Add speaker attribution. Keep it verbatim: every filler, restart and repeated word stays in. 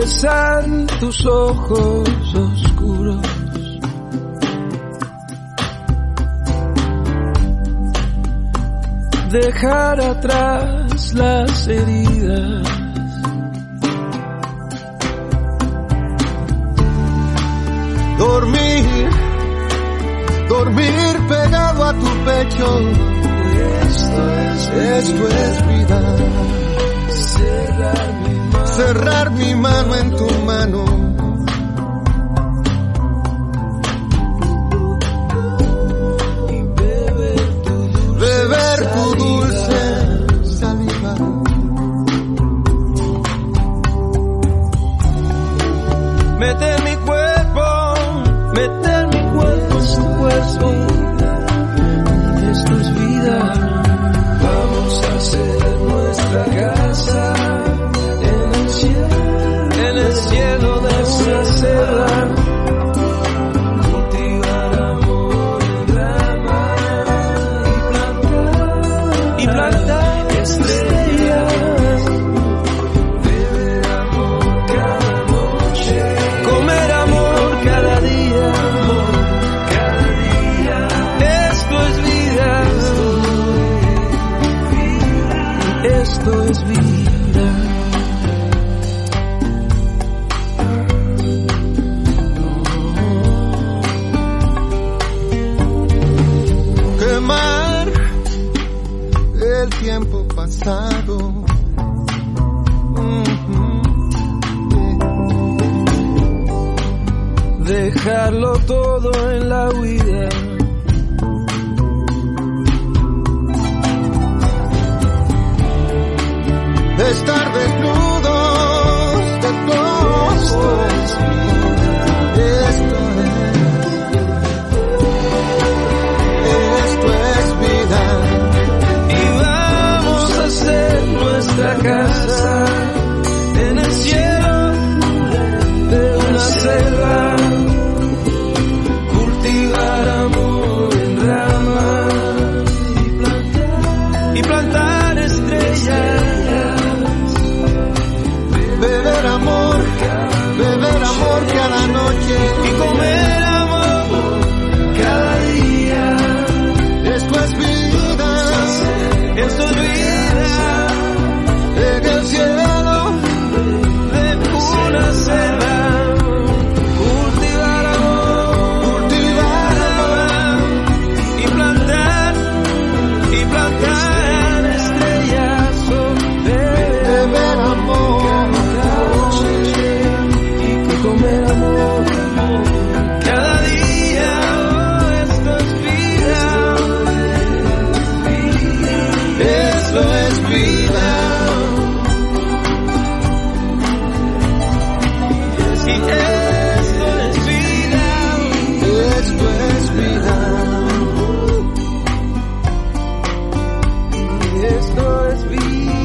Speaker 1: besar tus ojos oscuros. Dejar atrás las heridas.
Speaker 2: Dormir, dormir pegado a tu pecho. Esto es, esto es vida.
Speaker 1: Cerrar mi mano,
Speaker 2: cerrar mi mano en tu mano.
Speaker 1: Y beber tu dulce,
Speaker 2: beber tu dulce saliva.
Speaker 1: Meter mi cuerpo, meter mi cuerpo en tu cuerpo. Esto es vida. Vamos a hacer nuestra casa en el cielo, en el cielo de una selva. Cultivar amor en rama y plantar, y plantar estrellas. Beber amor cada noche, comer amor cada día, cada día. Esto es vida. Esto es vida.
Speaker 2: Quemar el tiempo pasado.
Speaker 1: Mm-hmm. Dejarlo todo en la huida.
Speaker 2: Estar desnudos de todo. Esto es vida. Esto es vida.
Speaker 1: Y vamos a hacer nuestra casa en el cielo de una selva. Cultivar amor en rama y plantar, y plantar estrellas.
Speaker 2: Beber amor, beber amor cada noche
Speaker 1: Y comer amor cada día.
Speaker 2: Esto es vida.
Speaker 1: Esto es vida.
Speaker 2: En el cielo
Speaker 1: De una selva. Cultivar amor,
Speaker 2: cultivar amor.
Speaker 1: y plantar, y plantar estrellas. Oh, beber
Speaker 2: Beber amor.
Speaker 1: y comer amor cada día. Oh, esto es vida.
Speaker 2: Esto es vida.
Speaker 1: Y esto es vida.
Speaker 2: Esto es vida.
Speaker 1: Esto es vida.